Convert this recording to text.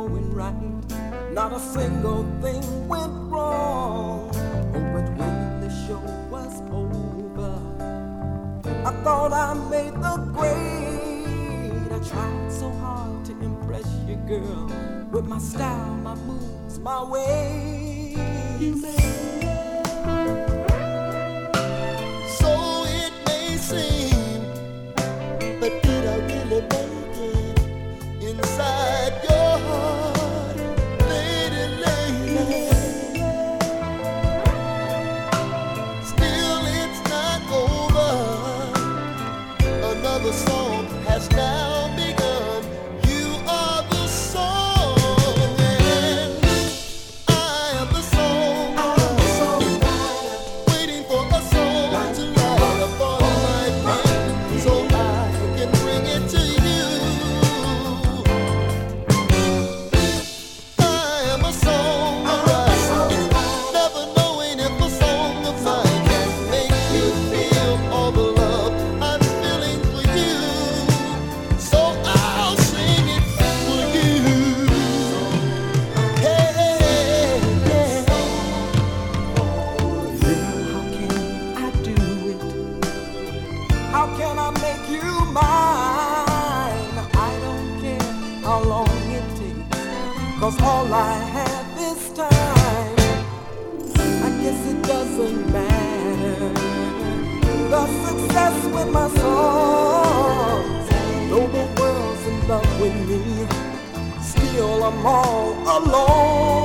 going right. Not a single thing went wrong. Oh, but when the show was over, I thought I made the grade. I tried so hard to impress you, girl, with my style, my moves, my ways. So it may seem, but did I really make it inside your heart, lady, lady? Still it's not over. Another song has now begun. You are the song, and I am the song. Waiting for a song to light upon my pen, so I can bring it to you. I am a songwriter, never knowing if a song of mine can make you feel all the love I'm feeling for you. So I'll sing it for you. Hey, yeah. How can I do it? How can I make you mine? I don't care how long it takes, 'cause all I have is time. I guess it doesn't matter the success with my songs. Though the world's in love with me, still I'm all alone.